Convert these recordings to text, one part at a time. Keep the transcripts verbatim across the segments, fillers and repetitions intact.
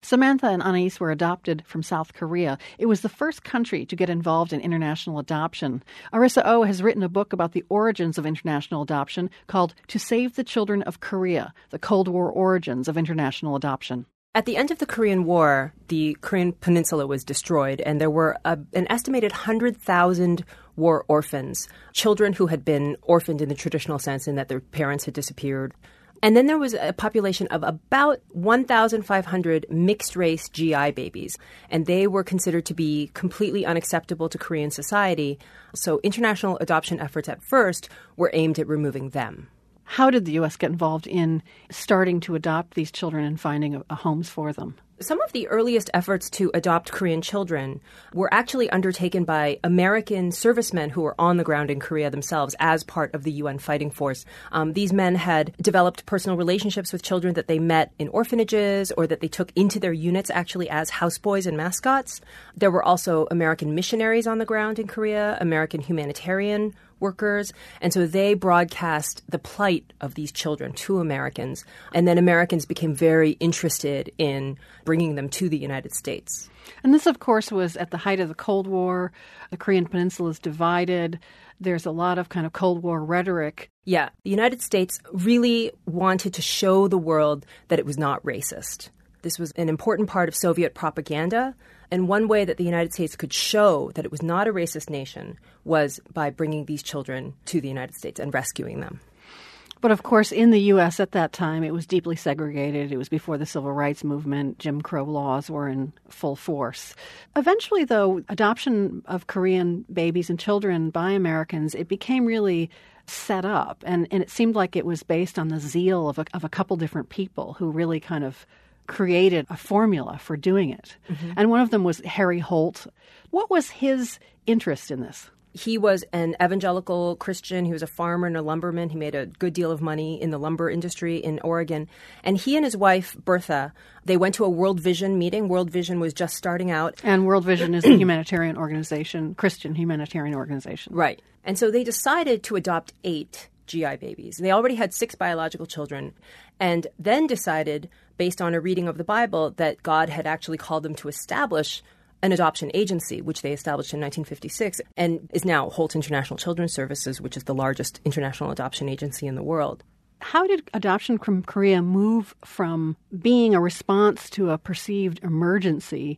Samantha and Anais were adopted from South Korea. It was the first country to get involved in international adoption. Arissa Oh has written a book about the origins of international adoption called To Save the Children of Korea, the Cold War Origins of International Adoption. At the end of the Korean War, the Korean peninsula was destroyed, and there were a, an estimated one hundred thousand war orphans, children who had been orphaned in the traditional sense in that their parents had disappeared. And then there was a population of about one thousand five hundred mixed-race G I babies, and they were considered to be completely unacceptable to Korean society. So international adoption efforts at first were aimed at removing them. How did the U S get involved in starting to adopt these children and finding a, a homes for them? Some of the earliest efforts to adopt Korean children were actually undertaken by American servicemen who were on the ground in Korea themselves as part of the U N fighting force. Um, these men had developed personal relationships with children that they met in orphanages or that they took into their units actually as houseboys and mascots. There were also American missionaries on the ground in Korea, American humanitarian workers, and so they broadcast the plight of these children to Americans, and then Americans became very interested in bringing them to the United States. And this, of course, was at the height of the Cold War. The Korean Peninsula is divided. There's a lot of kind of Cold War rhetoric. Yeah, the United States really wanted to show the world that it was not racist. This was an important part of Soviet propaganda. And one way that the United States could show that it was not a racist nation was by bringing these children to the United States and rescuing them. But of course, in the U S at that time, it was deeply segregated. It was before the Civil Rights Movement. Jim Crow laws were in full force. Eventually, though, adoption of Korean babies and children by Americans, it became really set up. And, and it seemed like it was based on the zeal of a, of a couple different people who really kind of created a formula for doing it. Mm-hmm. And one of them was Harry Holt. What was his interest in this? He was an evangelical Christian. He was a farmer and a lumberman. He made a good deal of money in the lumber industry in Oregon. And he and his wife, Bertha, they went to a World Vision meeting. World Vision was just starting out. And World Vision is a humanitarian organization, Christian humanitarian organization. Right. And so they decided to adopt eight G I babies. They already had six biological children, and then decided, based on a reading of the Bible, that God had actually called them to establish an adoption agency, which they established in nineteen fifty-six, and is now Holt International Children's Services, which is the largest international adoption agency in the world. How did adoption from Korea move from being a response to a perceived emergency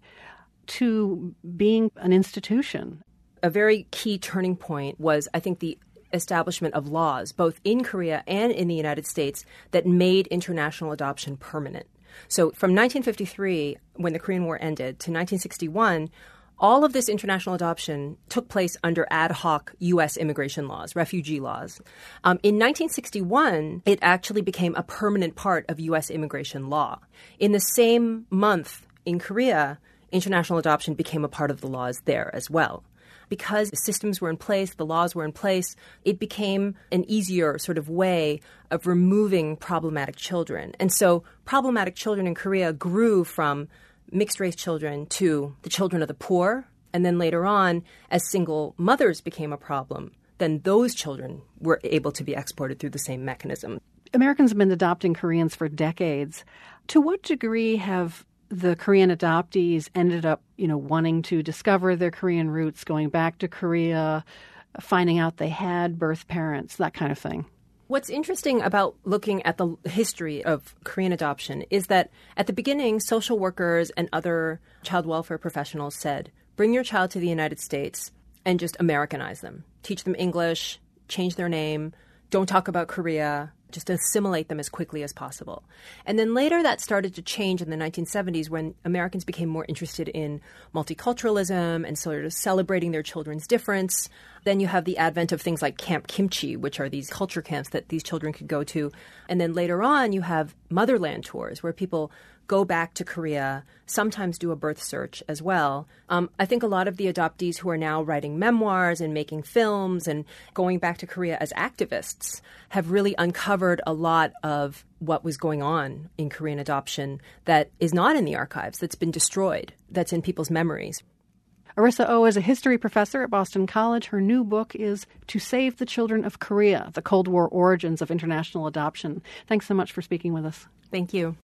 to being an institution? A very key turning point was, I think, the establishment of laws, both in Korea and in the United States, that made international adoption permanent. So from nineteen fifty-three, when the Korean War ended, to nineteen sixty-one, all of this international adoption took place under ad hoc U S immigration laws, refugee laws. Um, in nineteen sixty-one, it actually became a permanent part of U S immigration law. In the same month in Korea, international adoption became a part of the laws there as well. Because the systems were in place, the laws were in place, it became an easier sort of way of removing problematic children. And so problematic children in Korea grew from mixed-race children to the children of the poor. And then later on, as single mothers became a problem, then those children were able to be exported through the same mechanism. Americans have been adopting Koreans for decades. To what degree have the Korean adoptees ended up, you know, wanting to discover their Korean roots, going back to Korea, finding out they had birth parents, that kind of thing? What's interesting about looking at the history of Korean adoption is that at the beginning, social workers and other child welfare professionals said, bring your child to the United States and just Americanize them. Teach them English, change their name, don't talk about Korea, just assimilate them as quickly as possible. And then later that started to change in the nineteen seventies when Americans became more interested in multiculturalism and sort of celebrating their children's difference. Then you have the advent of things like Camp Kimchi, which are these culture camps that these children could go to. And then later on, you have motherland tours where people go back to Korea, sometimes do a birth search as well. Um, I think a lot of the adoptees who are now writing memoirs and making films and going back to Korea as activists have really uncovered a lot of what was going on in Korean adoption that is not in the archives, that's been destroyed, that's in people's memories. Arissa Oh is a history professor at Boston College. Her new book is To Save the Children of Korea, the Cold War Origins of International Adoption. Thanks so much for speaking with us. Thank you.